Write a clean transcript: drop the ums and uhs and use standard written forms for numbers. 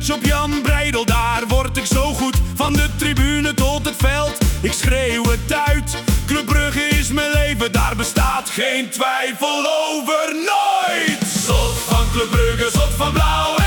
match op Jan Breidel, daar word ik zo goed. Van de tribune tot het veld, ik schreeuw het uit. Club Brugge is mijn leven, daar bestaat geen twijfel over, nooit! Zot van Club Brugge, zot van blauw